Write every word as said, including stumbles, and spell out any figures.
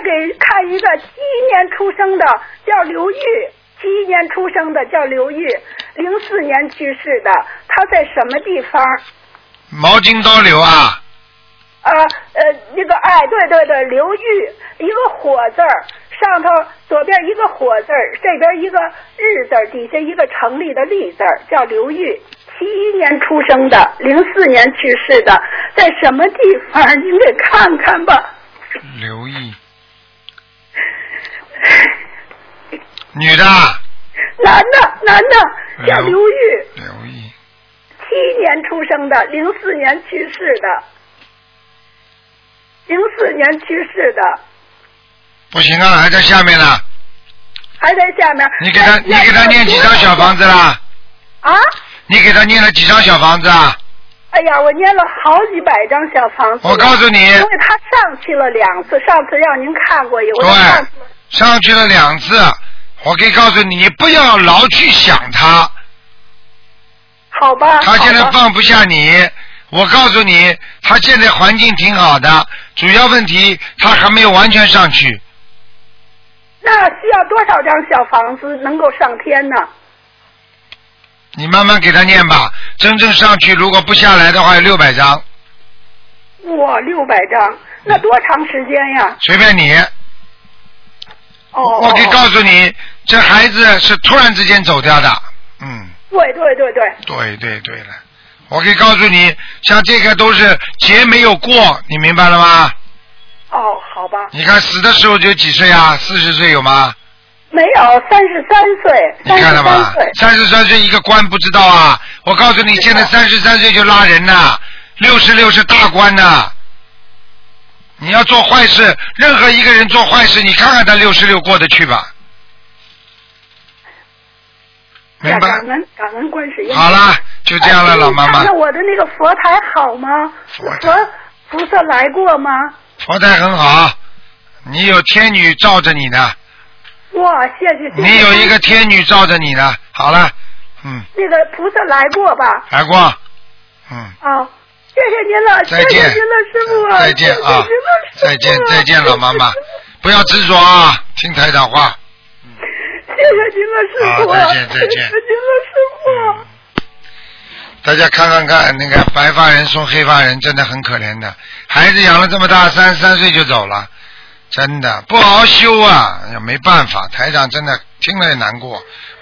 给看一个七一年出生的，叫刘玉，七一年出生的叫刘玉，零四年去世的，他在什么地方？ 毛巾刀流啊。 啊呃，那个哎，对对对，刘玉，一个火字儿，上头左边一个火字儿，这边一个日字儿，底下一个成立的立字儿，叫刘玉，七一年出生的，零四年去世的，在什么地方？您给看看吧。 刘毅，女的。 男的，男的，叫刘玉。 刘毅。 七一年出生的，零四年去世的。零四年去世的。 不行啊，还在下面呢。 还在下面。 你给他，你给他念几张小房子啦？ 啊？ 你给他念了几张小房子啊？ 哎呀，我念了好几百张小房子。 我告诉你，因为他上去了两次，上次让您看过一回。 对，上去了两次。我可以告诉你，你不要老去想他。 好吧。 他现在放不下你。我告诉你，他现在环境挺好的，主要问题他还没有完全上去。 那需要多少张小房子能够上天呢？ 你慢慢给他念吧，真正上去如果不下来的话有六百张。 哇，六百张，那多长时间呀？ 随便你。 哦。 我可以告诉你，这孩子是突然之间走掉的。嗯。 对对对对。 对对对了。我可以告诉你，像这个都是劫没有过，你明白了吗？ 哦，好吧。 你看死的时候就几岁啊？四十岁有吗？ 没有，三十三岁。 你看了吗？三十三岁一个官不知道啊！我告诉你，现在三十三岁就拉人呐，六十六是大官呐。你要做坏事，任何一个人做坏事，你看看他六十六过得去吧？明白？ 感恩感恩观世音。 好了，就这样了，老妈妈。 看看我的那个佛台好吗？佛菩萨来过吗？ 佛台很好，你有天女罩着你呢。 哇，谢谢谢谢。 你有一个天女罩着你呢。好了，嗯。 那个菩萨来过吧？ 来过，嗯。 好，谢谢您了， 再见， 谢谢您了，师傅。 再见啊！再见再见，老妈妈，不要执着啊，听台长话。 谢谢您了，师傅。 再见再见。 谢谢您了，师傅。 大家看看看，那个白发人送黑发人，真的很可怜的。孩子养了这么大，三十三岁就走了，真的不好好修啊！没办法，台长真的听了也难过。